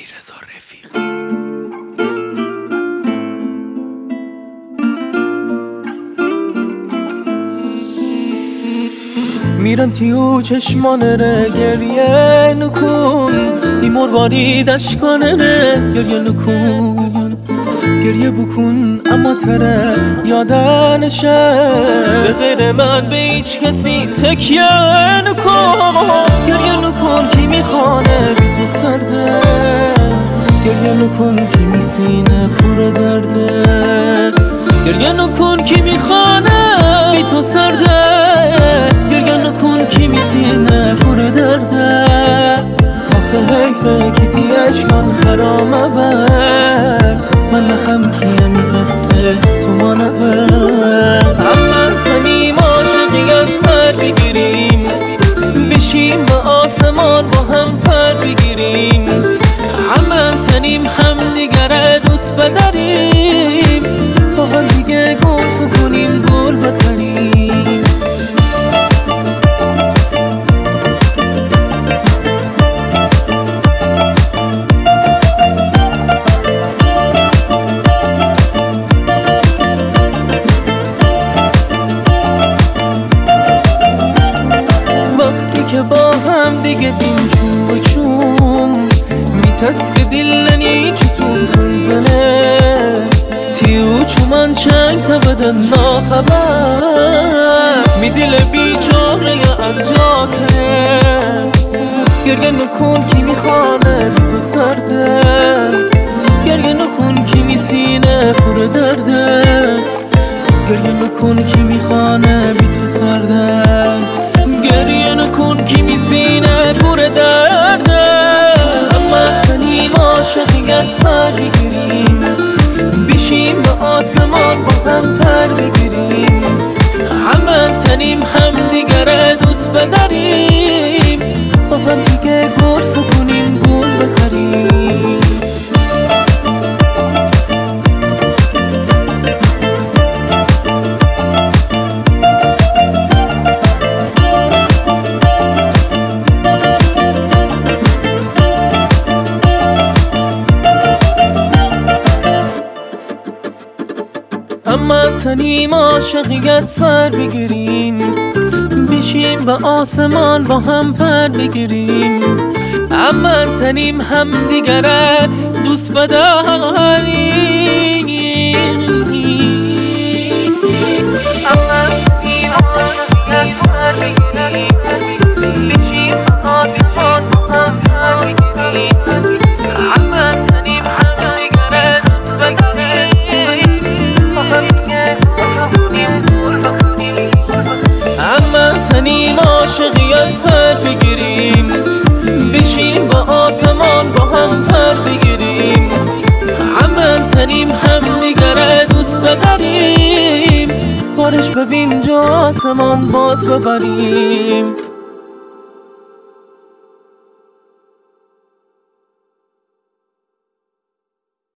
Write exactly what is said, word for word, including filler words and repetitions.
علیرضا رفیق. میرم تیو چشمانه ره گریه نکن، ای مرواری دشکانه ره گریه نکن، گریه بکن اما تره یادنشه، به غیر من به هیچ کسی تکیه نکن. گریه نکن کی میخوانه بی تو سرده، گریه نکن کی می سینه پر درده، گریه نکن کی میخوانه بی تو سرده، گریه نکن کی می سینه پر درده. آخه حیفه کتی اشکان حرامه بر، من نخم کیه می قصه تو ما نبر. هم تنیم عاشقی از سر بگیریم، بشیم به آسمان با هم پر بگیریم، هم تنیم هم دیگره دوست بداریم، با هم دیگه گل کنیم گل بکنیم. وقتی که با هم دیگه دیم چون و چون میتست که دلنی چی تون تون زنه، تیو چومان چنگ تا بدن ناخبر، می دل بیچاره یا از جا کنه. گریه نکن کی میخوانه بی تو سرده، گریه نکن کی می سینه پر درده، گریه نکن کی میخوانه بی تو سرده، گریه نکن کی می سینه پر درده. اما تنیم عاشقی از سر بگیریم، بشیم به آسمان با هم پر بگیریم، همه تنیم هم دیگره دوست بداریم، با هم دیگه گل کنیم گل بکاریم. اما تنیم عاشقی از سر بگیریم، بشیم به آسمان با هم پر بگیریم، اما تنیم هم دیگره دوست بداریم. اما تنیم عاشقی از سر بگیریم، بشیم به آسمان با هم پر بگیریم، اما تنیم هم دیگره دوست بداریم. اما تنیم عاشقی از سر بگیریم، بشیم با آسمان با هم پر بگیریم، اما تنیم هم دیگره دوست بداریم، بارش ببین جا آسمان باز ببریم.